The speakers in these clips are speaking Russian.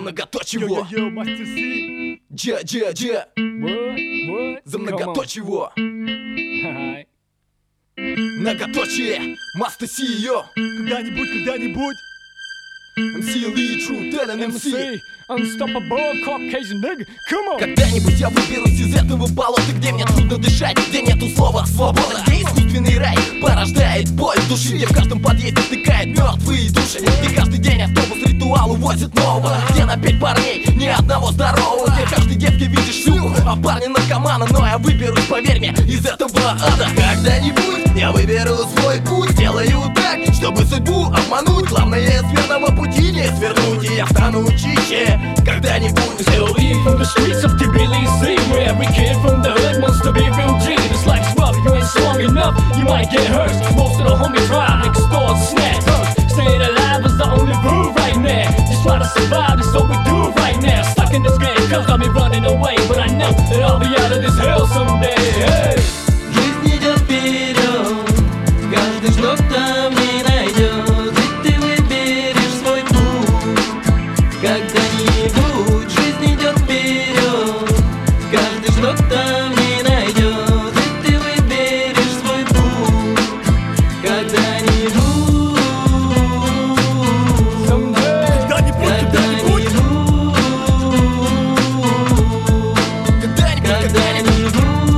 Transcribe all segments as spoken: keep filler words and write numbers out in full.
многоточие. Йо-йо-йо, мастер Си. Дже-дже-дже. What? What? За Come on. многоточие. Hi. Многоточие. Мастер Си, йо. Когда-нибудь, когда-нибудь. эм си Ли, True Talent эм си. эм си, unstoppable Caucasian nigga. Come on. Когда-нибудь я выберусь из этого болота, где мне трудно дышать, где нету слова свобода, где искусственный рай порождает боль в душе, где в каждом подъезде стыкает мертвые души, где каждый день автобус ритуал увозит нового, где на пять парней ни одного здорового, где в каждой девке видишь шлюху, а парни наркомана, но я выберусь, поверь мне, из этого ада. Когда-нибудь я выберу свой путь, сделаю так, чтобы судьбу обмануть. Главное с верного пути не свернуть, и я стану чище. Когда-нибудь. Still eat from the streets of Tbilisi, where every kid from the hood wants to be real G. This life's rough, you ain't strong enough, you might get hurt. Most of the homies drive, extort, snatch, hurt. Staying alive is the only rule right now. Just try to survive, that's what we do right now. Stuck in this game, cause got me running away, but I know that I'll be out of this hell someday. Hey. Жизнь идет вперед, каждый что там не найдет, и ты выберешь свой путь. Когда-нибудь жизнь идет вперед, каждый что там не найдет, и ты выберешь свой путь. Когда-нибудь, Когда-нибудь, когда-нибудь. Когда-нибудь,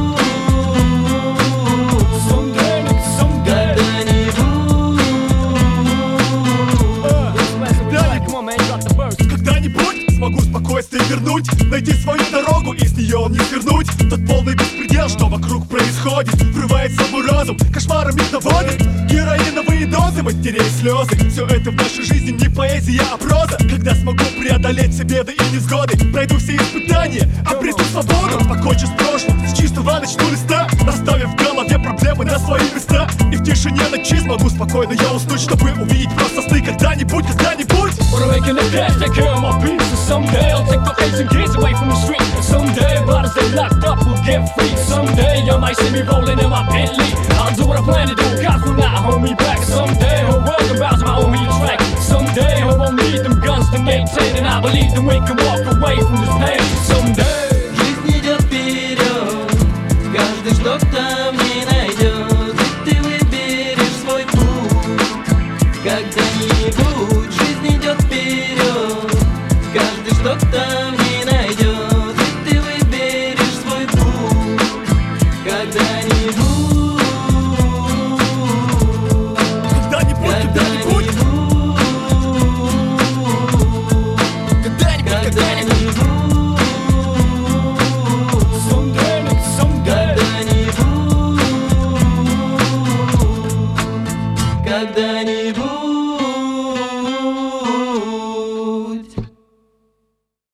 Когда-нибудь смогу спокойствие вернуть, найти свою дорогу и с нее не свернуть. Тот полный беспредел, что вокруг происходит, врывается в мой разум, кошмарами доводит. Героиновые дозы, матерей слезы, все это в нашей жизни не поэзия, а проза. Когда смогу преодолеть все беды и невзгоды, пройду все испытания, обрету свободу. Покончу с прошлым, с чистого начну листа, оставив в голове проблемы на свои места. И в тишине ночи смогу спокойно я уснуть, чтобы увидеть просто сны. Когда-нибудь, когда-нибудь. Wanna make an impact, take care of my peace. And someday I'll take Caucasian kids away from the street. And someday brothers they locked up will get free. Someday you might see me rolling in my Bentley. I'll do what I plan to do, God will not hold me back. Someday her world can bounce my own track. Someday I won't need them guns to maintain, and I believe that we can walk away from this pain. Someday